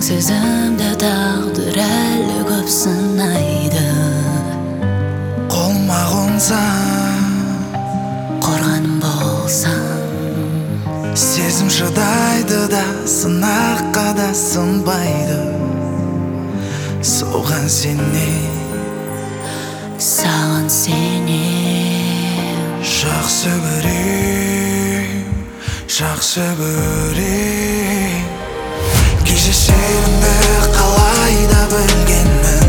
сезімді тағдыр әлі көп сынайды. Қолыма қонсаң, қорғаным болсаң, сезім шыдайды да сынаққа да сынбайды. Соған саған сенем. Жақсы көрем, жақсы көрем. Кездесерімді қалай да білгенмін.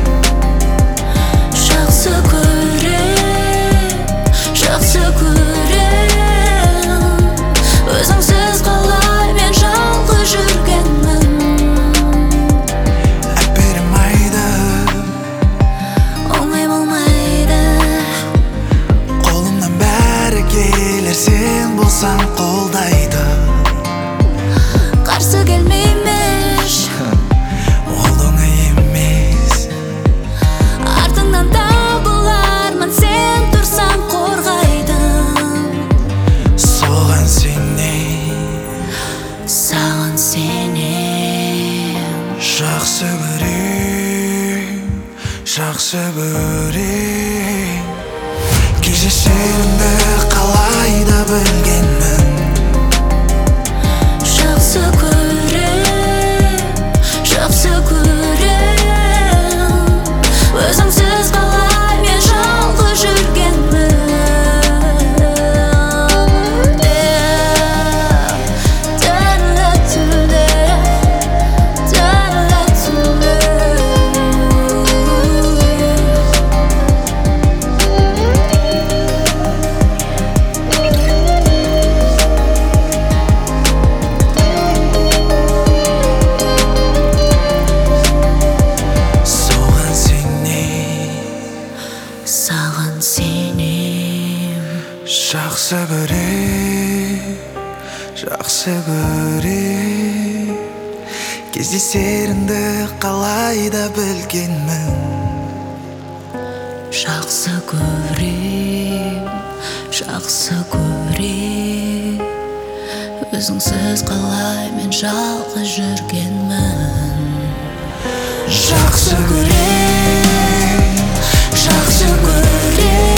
Жақсы көрем, жақсы көрем. Өзіңсіз қалай мен жалғыз жүргенмін. Әпермайды, оңай болмайды. қолымнан бәрі келер, сен болсаң қолдайды. Қарсы келмеймеш, Ол оңай емес. артыңнан табылармын, сен тұрсаң қорғайдың. Соған саған сенем. жақсы көрем, жақсы көрем. Кездесерімді қалай да білгенмін. Жақсы көрем, жақсы көрем. Өзіңсіз қалай мен жалғыз жүргенмін. Саған сенем. Жақсы көрем, жақсы көрем. Кездесерімді қалай да білгенмін. Жақсы көрем, жақсы көрем. Өзіңсіз қалай мен жалғыз жүргенмін. Жақсы көрем, Жақсы көрем.